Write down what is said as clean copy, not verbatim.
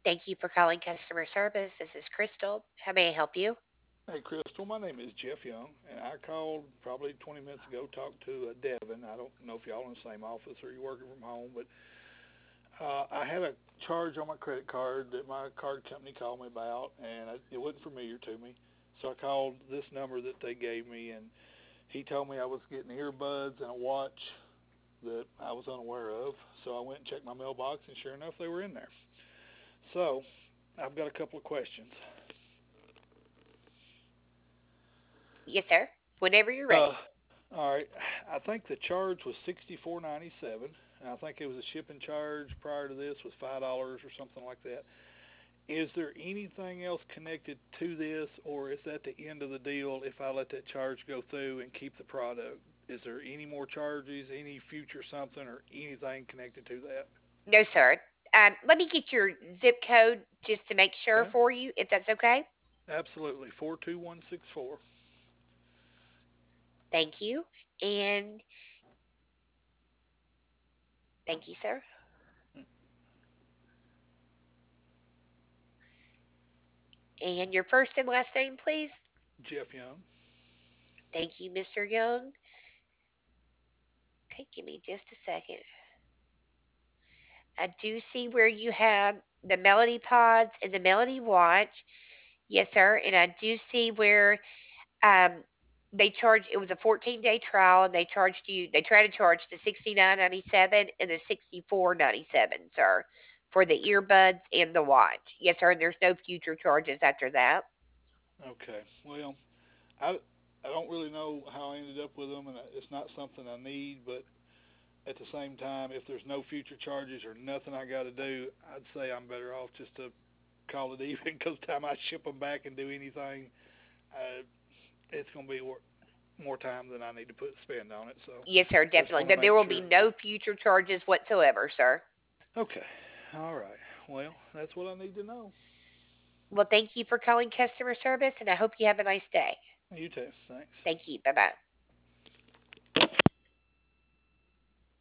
Thank you for calling customer service. This is Crystal. How may I help you? Hey, Crystal, my name is Jeff Young, and I called probably 20 minutes ago, talked to Devin. I don't know if y'all in the same office or you're working from home, but I had a charge on my credit card that my card company called me about, and it wasn't familiar to me. So I called this number that they gave me, and he told me I was getting earbuds and a watch that I was unaware of. So I went and checked my mailbox, and sure enough, they were in there. So I've got a couple of questions. Yes, sir. Whenever you're Uh, ready. all right. I think the charge was 64.97, and I think it was a shipping charge prior to this was $5 or something like that. Is there anything else connected to this, or is that the end of the deal if I let that charge go through and keep the product? Is there any more charges, any future something, or anything connected to that? No, sir. Let me get your zip code just to make sure Okay. for you, if that's okay. Absolutely. 42164. Thank you. And thank you, sir. And your first and last name, please. Jeff Young. Thank you, Mr. Young. Okay, give me just a second. I do see where you have the Melody Pods and the Melody Watch. Yes, sir. And I do see where um, they charged. It was a 14-day trial, and they tried to charge the 69.97 and the 64.97, sir, for the earbuds and the watch. Yes, sir. And there's no future charges after that. Okay. Well, I I don't really know how I ended up with them, and it's not something I need. But at the same time, if there's no future charges or nothing I got to do, I'd say I'm better off just to call it even. Because time I ship them back and do anything, uh, it's going to be more time than I need to put spend on it. So Yes, sir. I just Definitely. want to But make there will be sure. no future charges whatsoever, sir. Okay. All right. Well, that's what I need to know. Well, thank you for calling customer service, and I hope you have a nice day. You too. Thanks. Thank you. Bye bye.